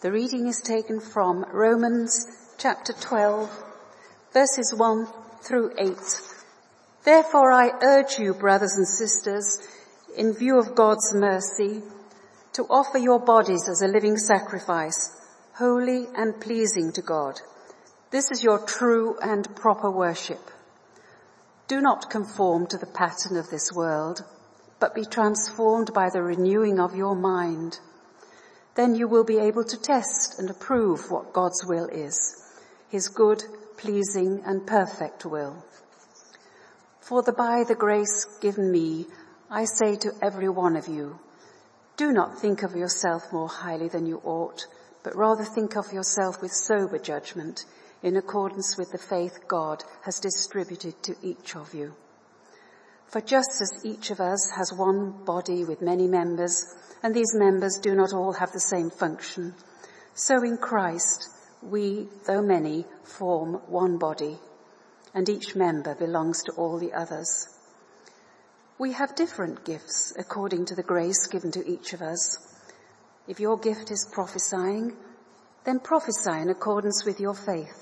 The reading is taken from Romans chapter 12, verses 1 through 8. Therefore I urge you, brothers and sisters, in view of God's mercy, to offer your bodies as a living sacrifice, holy and pleasing to God. This is your true and proper worship. Do not conform to the pattern of this world, but be transformed by the renewing of your mind. Then you will be able to test and approve what God's will is, his good, pleasing and perfect will. For by the grace given me, I say to every one of you, do not think of yourself more highly than you ought, but rather think of yourself with sober judgment, in accordance with the faith God has distributed to each of you. For just as each of us has one body with many members, and these members do not all have the same function, so in Christ we, though many, form one body, and each member belongs to all the others. We have different gifts according to the grace given to each of us. If your gift is prophesying, then prophesy in accordance with your faith.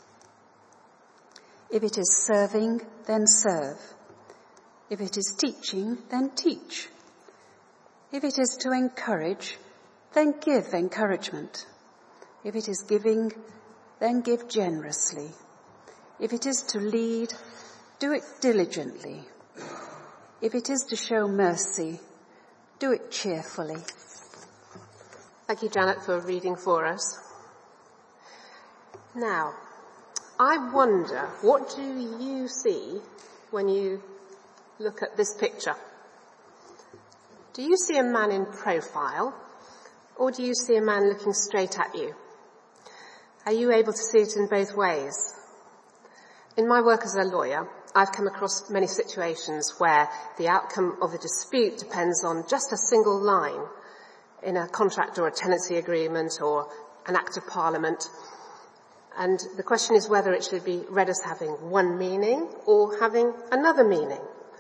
If it is serving, then serve. If it is teaching, then teach. If it is to encourage, then give encouragement. If it is giving, then give generously. If it is to lead, do it diligently. If it is to show mercy, do it cheerfully. Thank you, Janet, for reading for us. Now, I wonder, what do you see when you look at this picture? Do you see a man in profile, or do you see a man looking straight at you? Are you able to see it in both ways? In my work as a lawyer, I've come across many situations where the outcome of a dispute depends on just a single line in a contract or a tenancy agreement or an act of parliament. And the question is whether it should be read as having one meaning or having another meaning.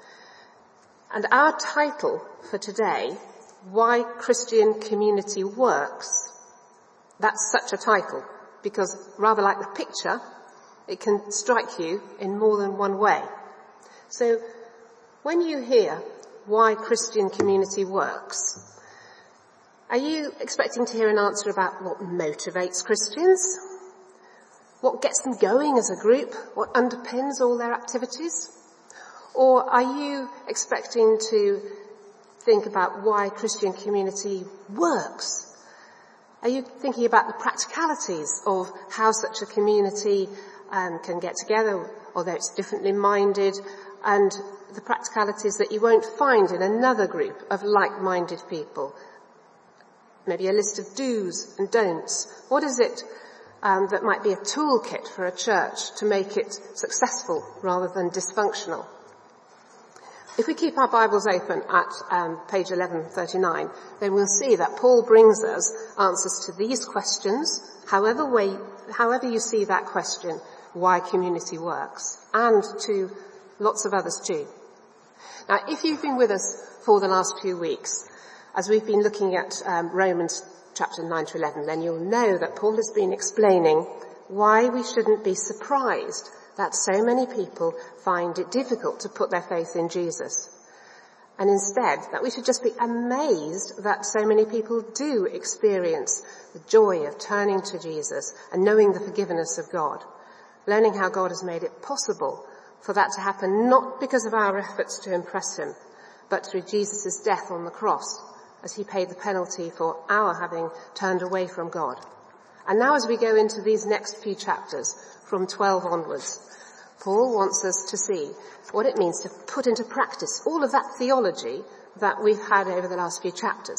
And our title for today, Why Christian Community Works, that's such a title, because rather like the picture, it can strike you in more than one way. So when you hear why Christian community works, are you expecting to hear an answer about what motivates Christians? What gets them going as a group? What underpins all their activities? Or are you expecting to think about why Christian community works? Are you thinking about the practicalities of how such a community can get together, although it's differently minded, and the practicalities that you won't find in another group of like-minded people? Maybe a list of do's and don'ts. What is it that might be a toolkit for a church to make it successful rather than dysfunctional? If we keep our Bibles open at page 1139, then we'll see that Paul brings us answers to these questions, however you see that question, why community works, and to lots of others too. Now, if you've been with us for the last few weeks, as we've been looking at Romans chapter 9 to 11, then you'll know that Paul has been explaining why we shouldn't be surprised that so many people find it difficult to put their faith in Jesus. And instead, that we should just be amazed that so many people do experience the joy of turning to Jesus and knowing the forgiveness of God, learning how God has made it possible for that to happen, not because of our efforts to impress him, but through Jesus' death on the cross, as he paid the penalty for our having turned away from God. And now as we go into these next few chapters, from 12 onwards, Paul wants us to see what it means to put into practice all of that theology that we've had over the last few chapters.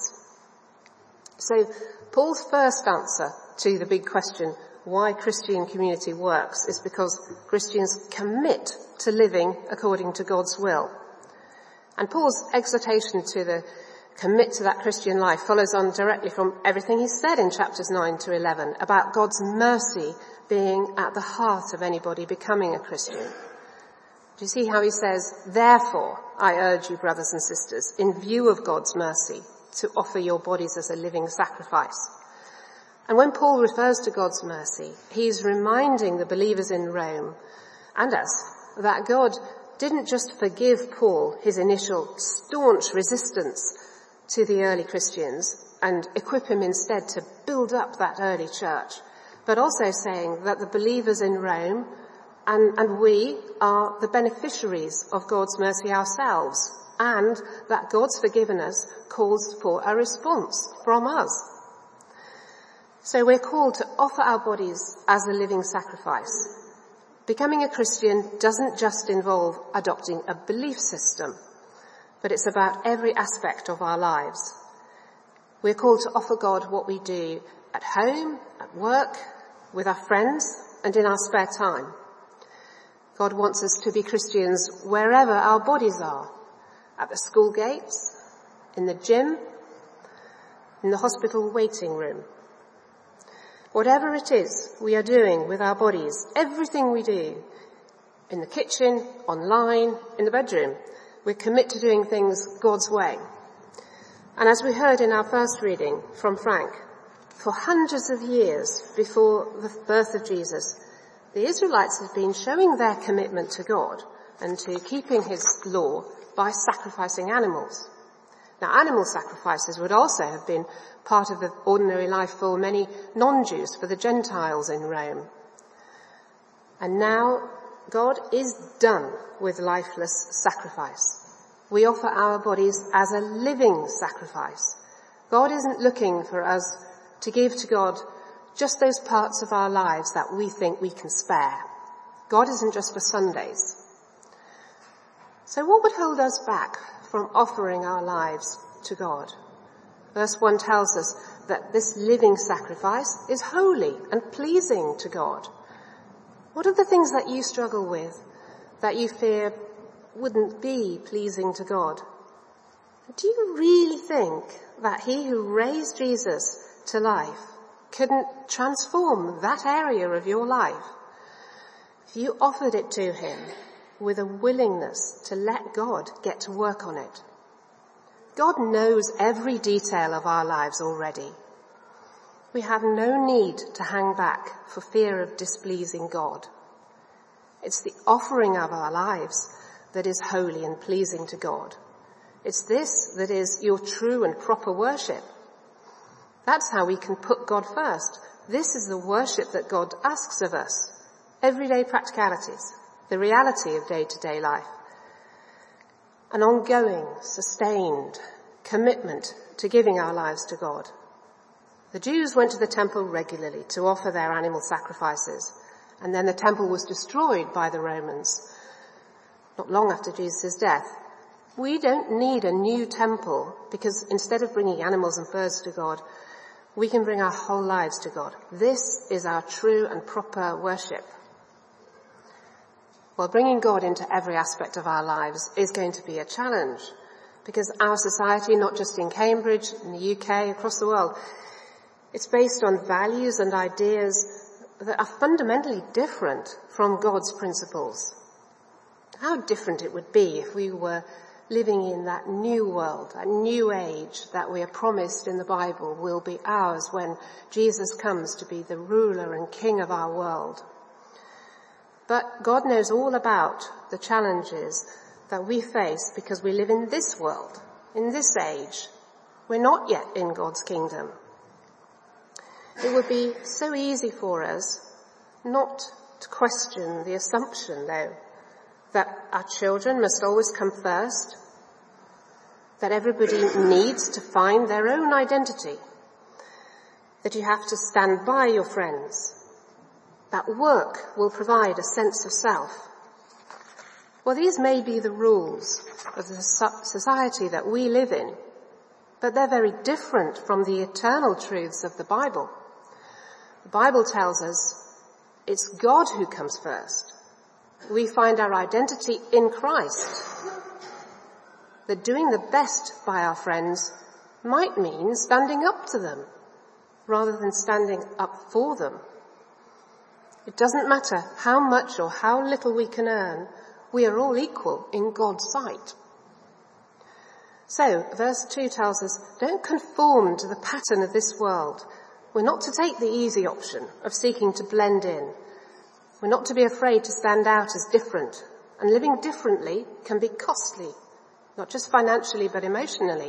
So Paul's first answer to the big question, why Christian community works, is because Christians commit to living according to God's will. And Paul's exhortation to commit to that Christian life follows on directly from everything he said in chapters 9 to 11 about God's mercy being at the heart of anybody becoming a Christian. Do you see how he says, therefore, I urge you, brothers and sisters, in view of God's mercy, to offer your bodies as a living sacrifice. And when Paul refers to God's mercy, he's reminding the believers in Rome and us that God didn't just forgive Paul his initial staunch resistance to the early Christians and equip him instead to build up that early church, but also saying that the believers in Rome and we are the beneficiaries of God's mercy ourselves, and that God's forgiven us calls for a response from us. So we're called to offer our bodies as a living sacrifice. Becoming a Christian doesn't just involve adopting a belief system, but it's about every aspect of our lives. We're called to offer God what we do at home, at work, with our friends, and in our spare time. God wants us to be Christians wherever our bodies are, at the school gates, in the gym, in the hospital waiting room. Whatever it is we are doing with our bodies, everything we do, in the kitchen, online, in the bedroom, we commit to doing things God's way. And as we heard in our first reading from Frank, for hundreds of years before the birth of Jesus, the Israelites have been showing their commitment to God and to keeping his law by sacrificing animals. Now, animal sacrifices would also have been part of the ordinary life for many non-Jews, for the Gentiles in Rome. And now God is done with lifeless sacrifice. We offer our bodies as a living sacrifice. God isn't looking for us to give to God just those parts of our lives that we think we can spare. God isn't just for Sundays. So what would hold us back from offering our lives to God? Verse 1 tells us that this living sacrifice is holy and pleasing to God. What are the things that you struggle with, that you fear wouldn't be pleasing to God? Do you really think that he who raised Jesus to life couldn't transform that area of your life if you offered it to him with a willingness to let God get to work on it? God knows every detail of our lives already. We have no need to hang back for fear of displeasing God. It's the offering of our lives that is holy and pleasing to God. It's this that is your true and proper worship. That's how we can put God first. This is the worship that God asks of us. Everyday practicalities, the reality of day-to-day life. An ongoing, sustained commitment to giving our lives to God. The Jews went to the temple regularly to offer their animal sacrifices, and then the temple was destroyed by the Romans not long after Jesus' death. We don't need a new temple because instead of bringing animals and birds to God, we can bring our whole lives to God. This is our true and proper worship. Well, bringing God into every aspect of our lives is going to be a challenge because our society, not just in Cambridge, in the UK, across the world, it's based on values and ideas that are fundamentally different from God's principles. How different it would be if we were living in that new world, that new age that we are promised in the Bible will be ours when Jesus comes to be the ruler and king of our world. But God knows all about the challenges that we face because we live in this world, in this age. We're not yet in God's kingdom. It would be so easy for us not to question the assumption, though, that our children must always come first, that everybody needs to find their own identity, that you have to stand by your friends, that work will provide a sense of self. Well, these may be the rules of the society that we live in, but they're very different from the eternal truths of the Bible. The Bible tells us it's God who comes first. We find our identity in Christ. That doing the best by our friends might mean standing up to them rather than standing up for them. It doesn't matter how much or how little we can earn, we are all equal in God's sight. So, verse 2 tells us, don't conform to the pattern of this world, we're not to take the easy option of seeking to blend in. We're not to be afraid to stand out as different. And living differently can be costly, not just financially but emotionally.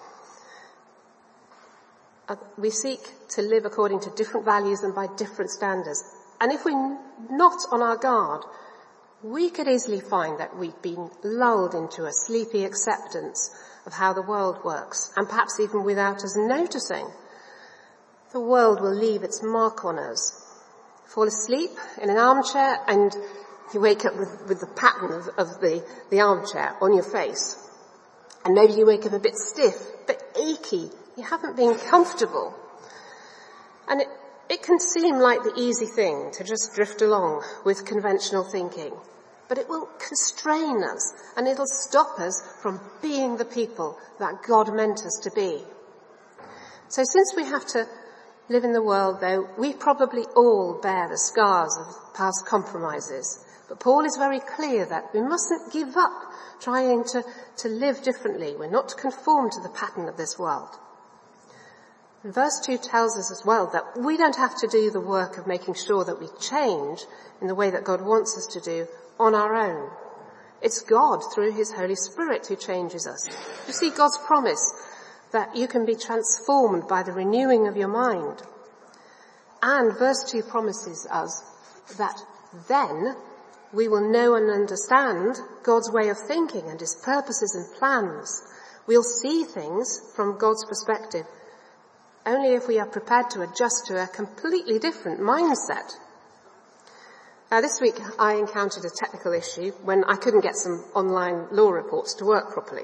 We seek to live according to different values and by different standards. And if we're not on our guard, we could easily find that we've been lulled into a sleepy acceptance of how the world works, and perhaps even without us noticing. The world will leave its mark on us. Fall asleep in an armchair and you wake up with the pattern of the armchair on your face. And maybe you wake up a bit stiff, a bit achy. You haven't been comfortable. And it can seem like the easy thing to just drift along with conventional thinking. But it will constrain us and it'll stop us from being the people that God meant us to be. So since we have to live in the world, though, we probably all bear the scars of past compromises. But Paul is very clear that we mustn't give up trying to live differently. We're not to conform to the pattern of this world. And verse 2 tells us as well that we don't have to do the work of making sure that we change in the way that God wants us to do on our own. It's God, through his Holy Spirit, who changes us. You see God's promise that you can be transformed by the renewing of your mind. And verse 2 promises us that then we will know and understand God's way of thinking and his purposes and plans. We'll see things from God's perspective only if we are prepared to adjust to a completely different mindset. This week I encountered a technical issue when I couldn't get some online law reports to work properly.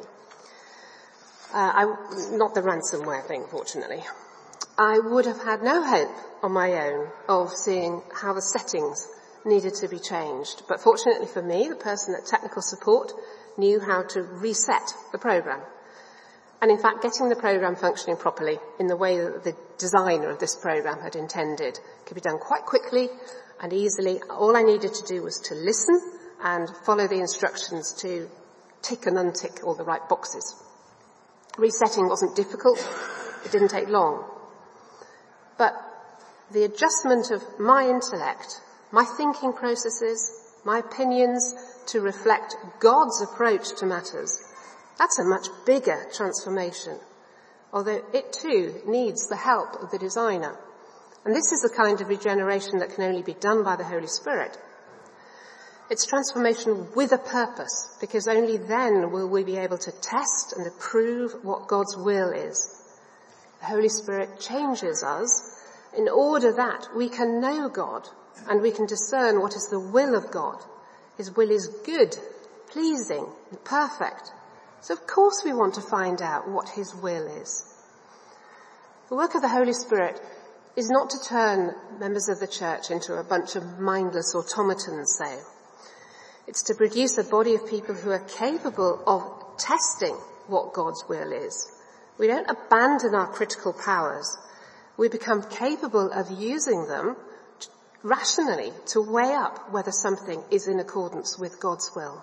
Not the ransomware thing, fortunately. I would have had no hope on my own of seeing how the settings needed to be changed. But fortunately for me, the person at technical support knew how to reset the program. And in fact, getting the program functioning properly in the way that the designer of this program had intended could be done quite quickly and easily. All I needed to do was to listen and follow the instructions to tick and untick all the right boxes. Resetting wasn't difficult. It didn't take long. But the adjustment of my intellect, my thinking processes, my opinions to reflect God's approach to matters, that's a much bigger transformation. Although it too needs the help of the designer. And this is the kind of regeneration that can only be done by the Holy Spirit. It's transformation with a purpose, because only then will we be able to test and approve what God's will is. The Holy Spirit changes us in order that we can know God and we can discern what is the will of God. His will is good, pleasing, and perfect. So of course we want to find out what his will is. The work of the Holy Spirit is not to turn members of the church into a bunch of mindless automatons, say. It's to produce a body of people who are capable of testing what God's will is. We don't abandon our critical powers. We become capable of using them rationally to weigh up whether something is in accordance with God's will.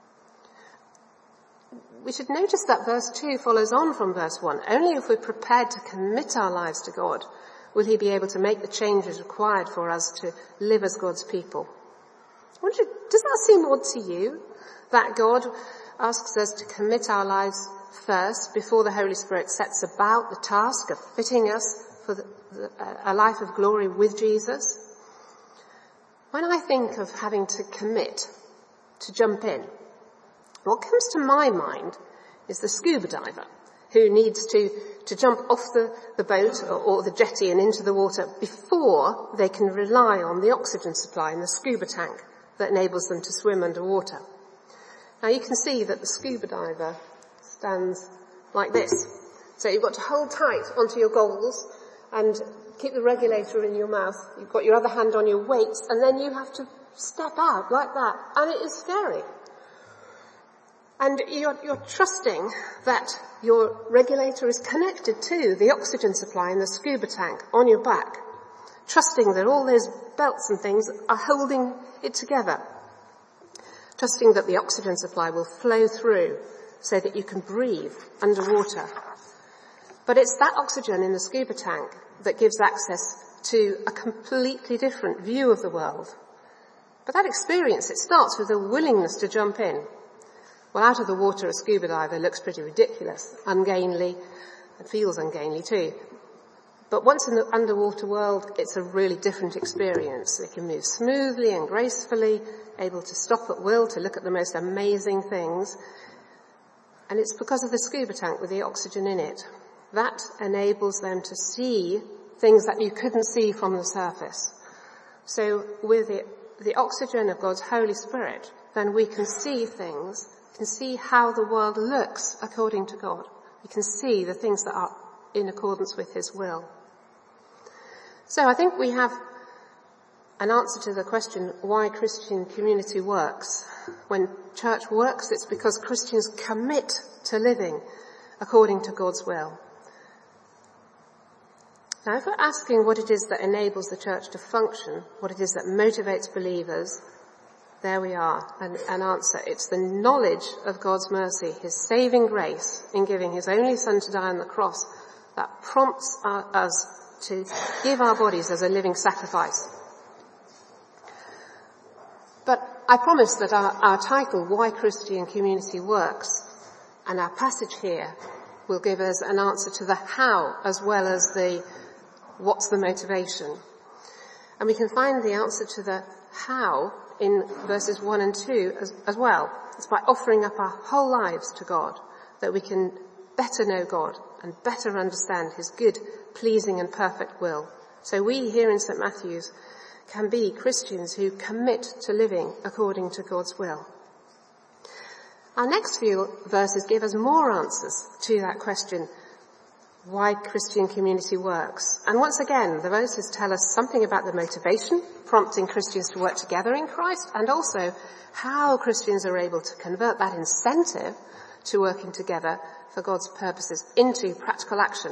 We should notice that verse 2 follows on from verse 1. Only if we're prepared to commit our lives to God will he be able to make the changes required for us to live as God's people. Does that seem odd to you? That God asks us to commit our lives first before the Holy Spirit sets about the task of fitting us for a life of glory with Jesus? When I think of having to commit, to jump in, what comes to my mind is the scuba diver who needs to jump off the boat or the jetty and into the water before they can rely on the oxygen supply in the scuba tank that enables them to swim underwater. Now you can see that the scuba diver stands like this. So you've got to hold tight onto your goggles and keep the regulator in your mouth. You've got your other hand on your weights, and then you have to step out like that. And it is scary. And you're trusting that your regulator is connected to the oxygen supply in the scuba tank on your back. Trusting that all those belts and things are holding it together. Trusting that the oxygen supply will flow through so that you can breathe underwater. But it's that oxygen in the scuba tank that gives access to a completely different view of the world. But that experience, it starts with a willingness to jump in. Well, out of the water, a scuba diver looks pretty ridiculous, ungainly, and feels ungainly too. But once in the underwater world, it's a really different experience. They can move smoothly and gracefully, able to stop at will to look at the most amazing things. And it's because of the scuba tank with the oxygen in it. That enables them to see things that you couldn't see from the surface. So with the oxygen of God's Holy Spirit, then we can see things, can see how the world looks according to God. We can see the things that are in accordance with His will. So I think we have an answer to the question why Christian community works. When church works, it's because Christians commit to living according to God's will. Now, if we're asking what it is that enables the church to function, what it is that motivates believers, there we are, an answer. It's the knowledge of God's mercy, His saving grace in giving His only Son to die on the cross that prompts us to give our bodies as a living sacrifice. But I promise that our title, Why Christian Community Works, and our passage here will give us an answer to the how as well as the what's the motivation. And we can find the answer to the how in verses 1 and 2 as well. It's by offering up our whole lives to God that we can better know God and better understand His good, pleasing and perfect will. So we here in St. Matthew's can be Christians who commit to living according to God's will. Our next few verses give us more answers to that question, why Christian community works. And once again, the verses tell us something about the motivation prompting Christians to work together in Christ, and also how Christians are able to convert that incentive to working together for God's purposes into practical action.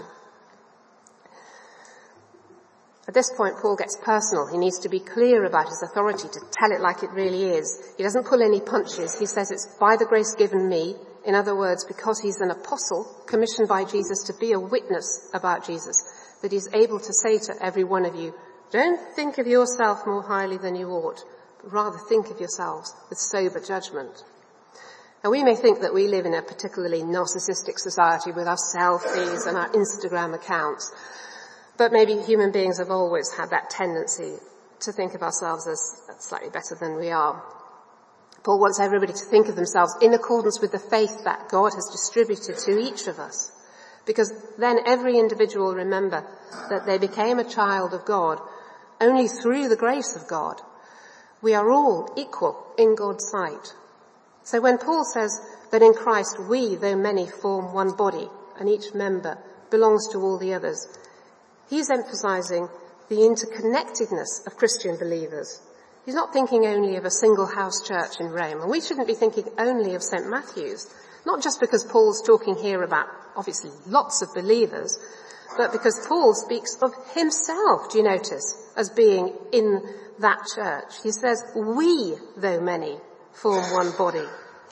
At this point, Paul gets personal. He needs to be clear about his authority, to tell it like it really is. He doesn't pull any punches. He says it's by the grace given me. In other words, because he's an apostle commissioned by Jesus to be a witness about Jesus, that he's able to say to every one of you, don't think of yourself more highly than you ought, but rather think of yourselves with sober judgment. Now, we may think that we live in a particularly narcissistic society with our selfies and our Instagram accounts, but maybe human beings have always had that tendency to think of ourselves as slightly better than we are. Paul wants everybody to think of themselves in accordance with the faith that God has distributed to each of us, because then every individual will remember that they became a child of God only through the grace of God. We are all equal in God's sight. So when Paul says that in Christ we, though many, form one body, and each member belongs to all the others, he's emphasizing the interconnectedness of Christian believers. He's not thinking only of a single house church in Rome, and we shouldn't be thinking only of St. Matthew's, not just because Paul's talking here about, obviously, lots of believers, but because Paul speaks of himself, do you notice, as being in that church. He says, we, though many, form one body.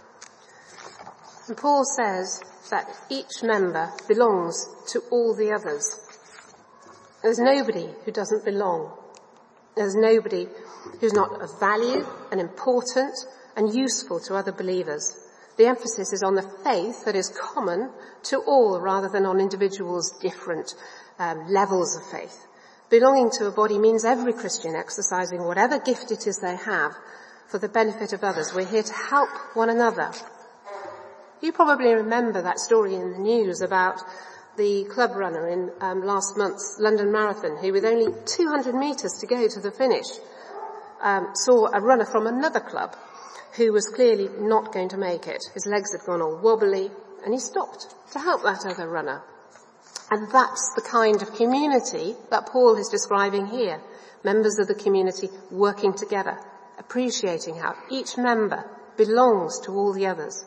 And Paul says that each member belongs to all the others. There's nobody who doesn't belong. There's nobody who's not of value and important and useful to other believers. The emphasis is on the faith that is common to all rather than on individuals' different levels of faith. Belonging to a body means every Christian exercising whatever gift it is they have for the benefit of others. We're here to help one another. You probably remember that story in the news about the club runner in last month's London Marathon, who with only 200 metres to go to the finish, saw a runner from another club who was clearly not going to make it. His legs had gone all wobbly, and he stopped to help that other runner. And that's the kind of community that Paul is describing here. Members of the community working together, appreciating how each member belongs to all the others.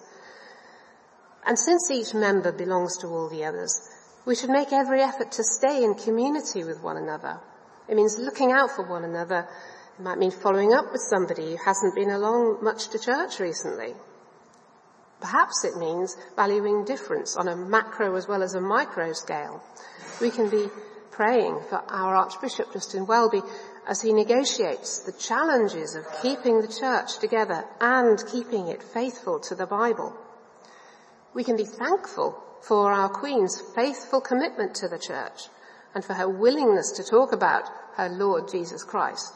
And since each member belongs to all the others, we should make every effort to stay in community with one another. It means looking out for one another. It might mean following up with somebody who hasn't been along much to church recently. Perhaps it means valuing difference on a macro as well as a micro scale. We can be praying for our Archbishop Justin Welby as he negotiates the challenges of keeping the church together and keeping it faithful to the Bible. We can be thankful for our Queen's faithful commitment to the church and for her willingness to talk about her Lord Jesus Christ.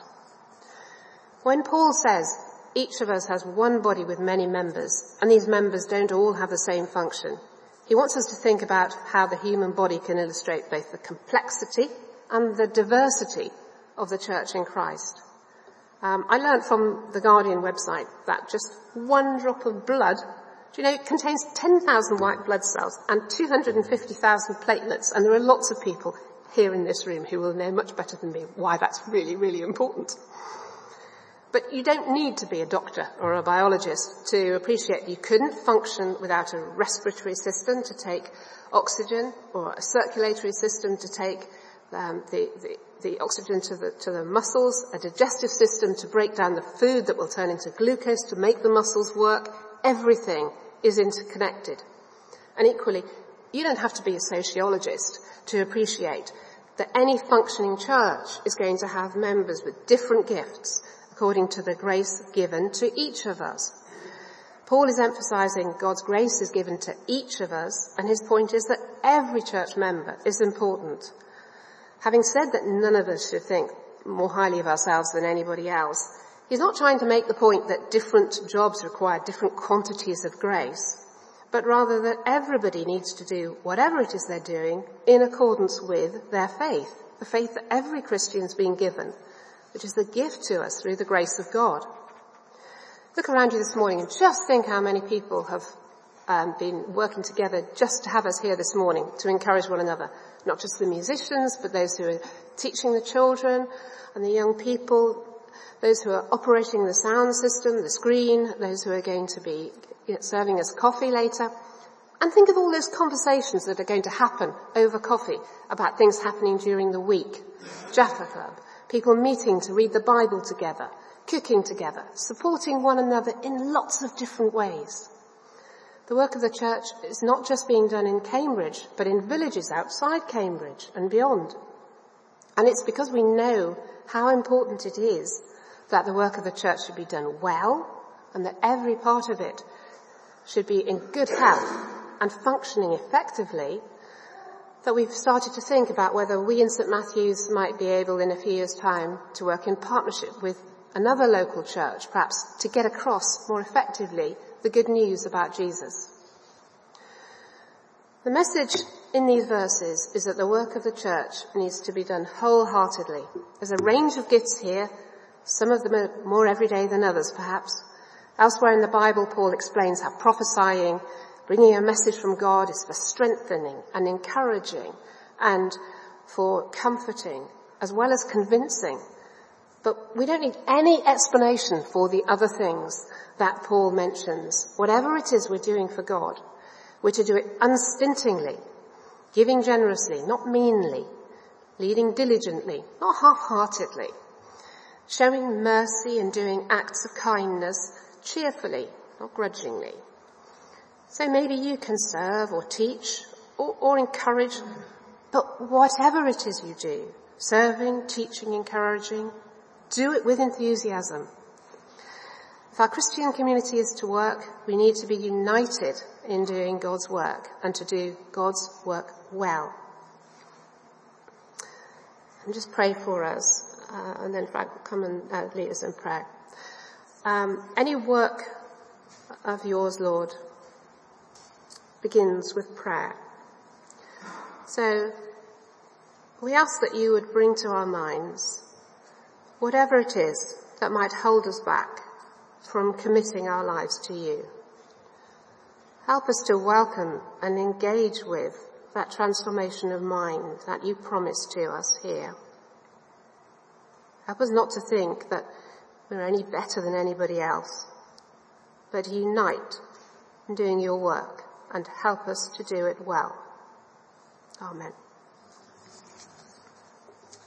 When Paul says each of us has one body with many members, and these members don't all have the same function, he wants us to think about how the human body can illustrate both the complexity and the diversity of the church in Christ. I learned from the Guardian website that just one drop of blood, it contains 10,000 white blood cells and 250,000 platelets, and there are lots of people here in this room who will know much better than me why that's really, really important. But you don't need to be a doctor or a biologist to appreciate you couldn't function without a respiratory system to take oxygen or a circulatory system to take the oxygen to the muscles, a digestive system to break down the food that will turn into glucose to make the muscles work. Everything is interconnected. And equally, you don't have to be a sociologist to appreciate that any functioning church is going to have members with different gifts according to the grace given to each of us. Paul is emphasizing God's grace is given to each of us, and his point is that every church member is important. Having said that none of us should think more highly of ourselves than anybody else, he's not trying to make the point that different jobs require different quantities of grace, but rather that everybody needs to do whatever it is they're doing in accordance with their faith, the faith that every Christian's been given, which is the gift to us through the grace of God. Look around you this morning and just think how many people have been working together just to have us here this morning to encourage one another. Not just the musicians, but those who are teaching the children and the young people, those who are operating the sound system, the screen, those who are going to be serving us coffee later. And think of all those conversations that are going to happen over coffee about things happening during the week. Jaffa Club, people meeting to read the Bible together, cooking together, supporting one another in lots of different ways. The work of the church is not just being done in Cambridge, but in villages outside Cambridge and beyond. And it's because we know how important it is that the work of the church should be done well, and that every part of it should be in good health and functioning effectively, that we've started to think about whether we in St Matthew's might be able in a few years' time to work in partnership with another local church, perhaps to get across more effectively the good news about Jesus. The message in these verses is that the work of the church needs to be done wholeheartedly. There's a range of gifts here. Some of them are more everyday than others, perhaps. Elsewhere in the Bible, Paul explains how prophesying, bringing a message from God, is for strengthening and encouraging and for comforting, as well as convincing. But we don't need any explanation for the other things that Paul mentions. Whatever it is we're doing for God, we're to do it unstintingly, giving generously, not meanly, leading diligently, not half-heartedly, showing mercy and doing acts of kindness cheerfully, not grudgingly. So maybe you can serve or teach or encourage, but whatever it is you do, serving, teaching, encouraging, do it with enthusiasm. If our Christian community is to work, we need to be united in doing God's work and to do God's work well. And just pray for us, and then Frank will come and lead us in prayer. Any work of yours, Lord, begins with prayer. So we ask that you would bring to our minds whatever it is that might hold us back from committing our lives to you. Help us to welcome and engage with that transformation of mind that you promise to us here. Help us not to think that we're any better than anybody else, but unite in doing your work and help us to do it well. Amen.